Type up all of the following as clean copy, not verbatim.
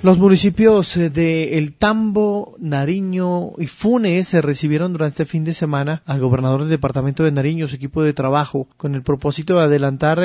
Los municipios de El Tambo, Nariño y Funes se recibieron durante este fin de semana al gobernador del departamento de Nariño, su equipo de trabajo, con el propósito de adelantar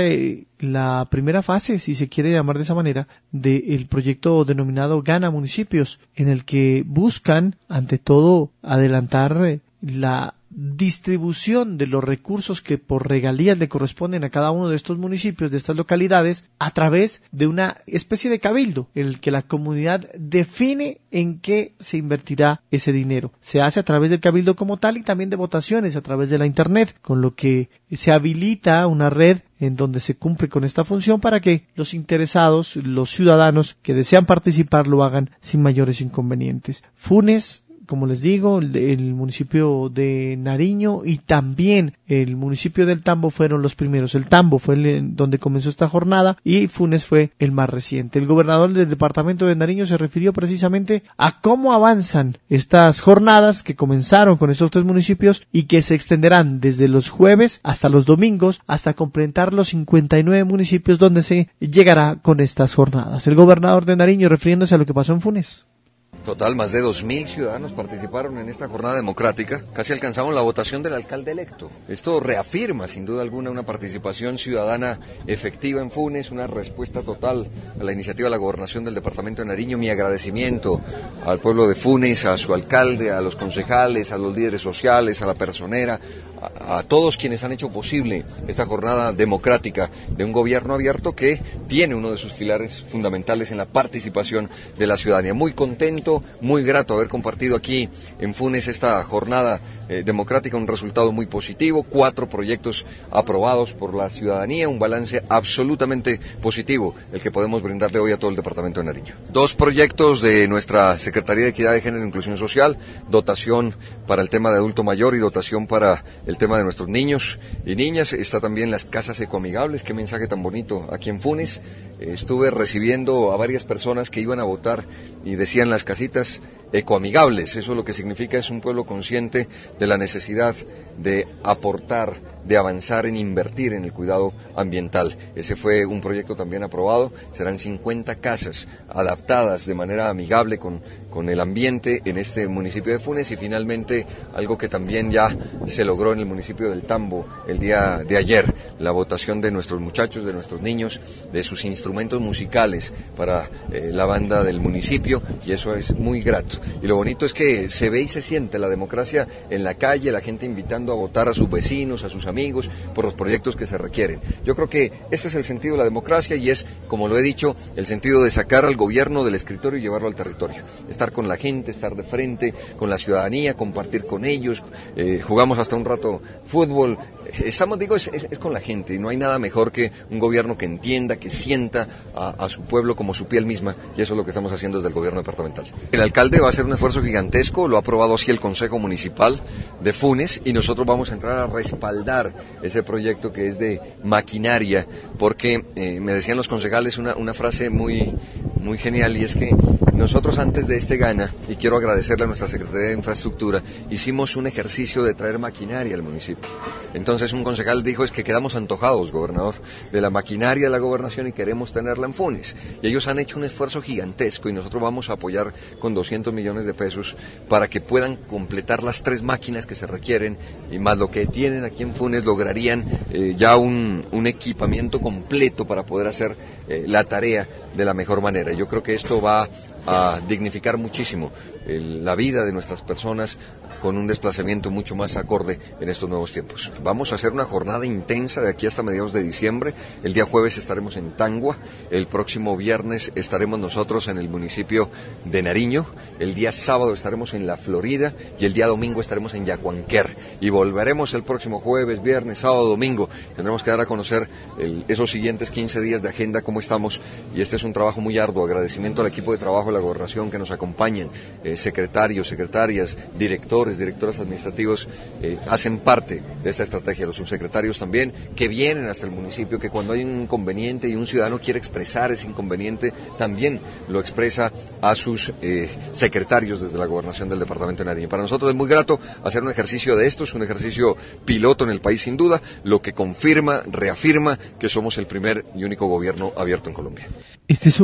la primera fase, si se quiere llamar de esa manera, del proyecto denominado Gana Municipios, en el que buscan, ante todo, adelantar la distribución de los recursos que por regalías le corresponden a cada uno de estos municipios, de estas localidades, a través de una especie de cabildo en el que la comunidad define en qué se invertirá ese dinero. Se hace a través del cabildo como tal y también de votaciones a través de la internet, con lo que se habilita una red en donde se cumple con esta función para que los interesados, los ciudadanos que desean participar lo hagan sin mayores inconvenientes. Funes, como les digo, el municipio de Nariño y también el municipio del Tambo fueron los primeros. El Tambo fue donde comenzó esta jornada y Funes fue el más reciente. El gobernador del departamento de Nariño se refirió precisamente a cómo avanzan estas jornadas que comenzaron con estos tres municipios y que se extenderán desde los jueves hasta los domingos hasta completar los 59 municipios donde se llegará con estas jornadas. El gobernador de Nariño refiriéndose a lo que pasó en Funes. Total, más de 2.000 ciudadanos participaron en esta jornada democrática, casi alcanzaron la votación del alcalde electo. Esto reafirma, sin duda alguna, una participación ciudadana efectiva en Funes, una respuesta total a la iniciativa de la gobernación del departamento de Nariño. Mi agradecimiento al pueblo de Funes, a su alcalde, a los concejales, a los líderes sociales, a la personera, a todos quienes han hecho posible esta jornada democrática de un gobierno abierto que tiene uno de sus pilares fundamentales en la participación de la ciudadanía. Muy contento, muy grato haber compartido aquí en Funes esta jornada democrática, un resultado muy positivo, 4 proyectos aprobados por la ciudadanía, un balance absolutamente positivo el que podemos brindarle hoy a todo el departamento de Nariño. 2 proyectos de nuestra Secretaría de Equidad de Género e Inclusión Social, dotación para el tema de adulto mayor y dotación para el tema de nuestros niños y niñas. Está también las casas ecoamigables, qué mensaje tan bonito aquí en Funes. Estuve recibiendo a varias personas que iban a votar y decían las casitas ecoamigables. Eso lo que significa es un pueblo consciente de la necesidad de aportar, de avanzar en invertir en el cuidado ambiental. Ese fue un proyecto también aprobado. Serán 50 casas adaptadas de manera amigable con el ambiente en este municipio de Funes. Y finalmente algo que también ya se logró en el municipio del Tambo el día de ayer, la votación de nuestros muchachos, de nuestros niños, de sus instrumentos musicales para la banda del municipio, y eso es muy grato. Y lo bonito es que se ve y se siente la democracia en la calle, la gente invitando a votar a sus vecinos, a sus amigos, por los proyectos que se requieren. Yo creo que este es el sentido de la democracia y es, como lo he dicho, el sentido de sacar al gobierno del escritorio y llevarlo al territorio. Estar con la gente, estar de frente con la ciudadanía, compartir con ellos, jugamos hasta un rato fútbol. Estamos, es con la gente, y no hay nada mejor que un gobierno que entienda, que sienta a su pueblo como su piel misma, y eso es lo que estamos haciendo desde el gobierno departamental. El alcalde va a hacer un esfuerzo gigantesco, lo ha aprobado así el Consejo Municipal de Funes, y nosotros vamos a entrar a respaldar ese proyecto que es de maquinaria, porque me decían los concejales una frase muy genial, y es que nosotros antes de este Gana, y quiero agradecerle a nuestra Secretaría de Infraestructura, hicimos un ejercicio de traer maquinaria al municipio. Entonces un concejal dijo, es que quedamos antojados, gobernador, de la maquinaria de la gobernación y queremos tenerla en Funes. Y ellos han hecho un esfuerzo gigantesco y nosotros vamos a apoyar con 200 millones de pesos para que puedan completar las 3 máquinas que se requieren, y más lo que tienen aquí en Funes lograrían ya un equipamiento completo para poder hacer la tarea de la mejor manera. Yo creo que esto va a dignificar muchísimo la vida de nuestras personas con un desplazamiento mucho más acorde en estos nuevos tiempos. Vamos a hacer una jornada intensa de aquí hasta mediados de diciembre. El día jueves estaremos en Tangua, el próximo viernes estaremos nosotros en el municipio de Nariño, el día sábado estaremos en La Florida y el día domingo estaremos en Yacuanquer, y volveremos el próximo jueves, viernes, sábado, domingo. Tendremos que dar a conocer esos siguientes 15 días de agenda, cómo estamos, y este es un trabajo muy arduo. Agradecimiento al equipo de trabajo de la gobernación que nos acompañan, secretarios, secretarias, directores, directoras administrativos, hacen parte de esta estrategia. Los subsecretarios también, que vienen hasta el municipio, que cuando hay un inconveniente y un ciudadano quiere expresar ese inconveniente, también lo expresa a sus secretarios desde la gobernación del departamento de Nariño. Para nosotros es muy grato hacer un ejercicio de estos, un ejercicio piloto en el país sin duda, lo que confirma, reafirma que somos el primer y único gobierno abierto en Colombia. Este es un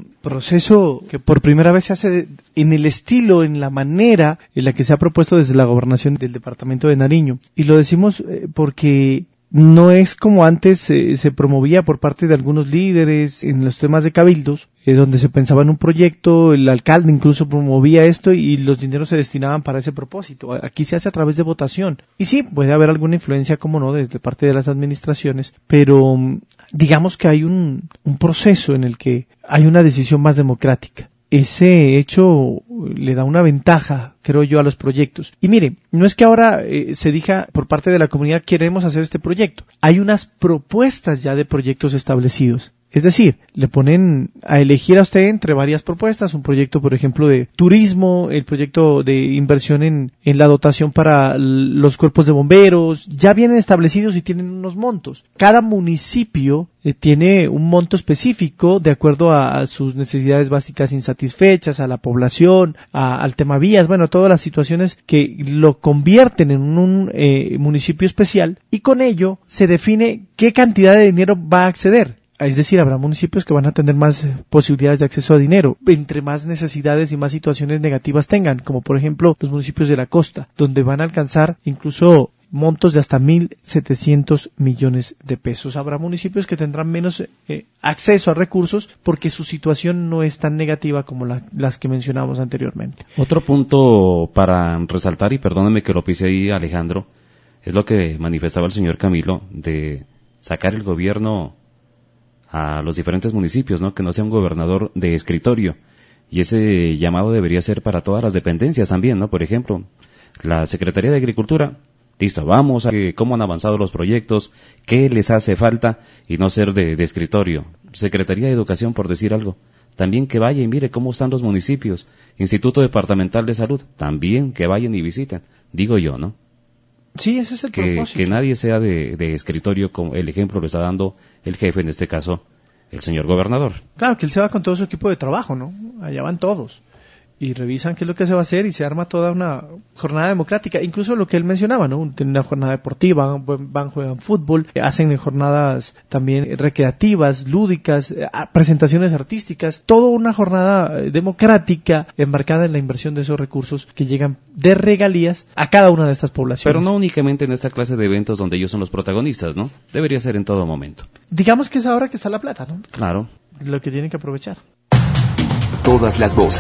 un proceso que por primera vez se hace en el estilo, en la manera en la que se ha propuesto desde la gobernación del departamento de Nariño. Y lo decimos porque no es como antes se promovía por parte de algunos líderes en los temas de cabildos, donde se pensaba en un proyecto, el alcalde incluso promovía esto y los dineros se destinaban para ese propósito. Aquí se hace a través de votación. Y sí, puede haber alguna influencia, como no, desde parte de las administraciones, pero digamos que hay un proceso en el que hay una decisión más democrática. Ese hecho le da una ventaja, creo yo, a los proyectos. Y mire, no es que ahora se diga por parte de la comunidad queremos hacer este proyecto. Hay unas propuestas ya de proyectos establecidos. Es decir, le ponen a elegir a usted entre varias propuestas, un proyecto, por ejemplo, de turismo, el proyecto de inversión en la dotación para los cuerpos de bomberos, ya vienen establecidos y tienen unos montos. Cada municipio tiene un monto específico de acuerdo a sus necesidades básicas insatisfechas, a la población, al tema vías, bueno, todas las situaciones que lo convierten en un municipio especial, y con ello se define qué cantidad de dinero va a acceder. Es decir, habrá municipios que van a tener más posibilidades de acceso a dinero, entre más necesidades y más situaciones negativas tengan, como por ejemplo los municipios de la costa, donde van a alcanzar incluso montos de hasta 1.700 millones de pesos. Habrá municipios que tendrán menos acceso a recursos porque su situación no es tan negativa como las que mencionamos anteriormente. Otro punto para resaltar, y perdóname que lo pise ahí, Alejandro, es lo que manifestaba el señor Camilo, de sacar el gobierno a los diferentes municipios, ¿no? Que no sea un gobernador de escritorio. Y ese llamado debería ser para todas las dependencias también, ¿no? Por ejemplo, la Secretaría de Agricultura, listo, vamos a ver cómo han avanzado los proyectos, qué les hace falta, y no ser de escritorio. Secretaría de Educación, por decir algo, también que vaya y mire cómo están los municipios. Instituto Departamental de Salud, también que vayan y visiten, digo yo, ¿no? Sí, ese es el propósito. Que nadie sea de escritorio, como el ejemplo lo está dando el jefe, en este caso, el señor gobernador. Claro, que él se va con todo su equipo de trabajo, ¿no? Allá van todos. Y revisan qué es lo que se va a hacer y se arma toda una jornada democrática. Incluso lo que él mencionaba, ¿no? Tienen una jornada deportiva, juegan fútbol, hacen jornadas también recreativas, lúdicas, presentaciones artísticas. Toda una jornada democrática embarcada en la inversión de esos recursos que llegan de regalías a cada una de estas poblaciones. Pero no únicamente en esta clase de eventos donde ellos son los protagonistas, ¿no? Debería ser en todo momento. Digamos que es ahora que está la plata, ¿no? Claro. Lo que tienen que aprovechar. Todas las voces.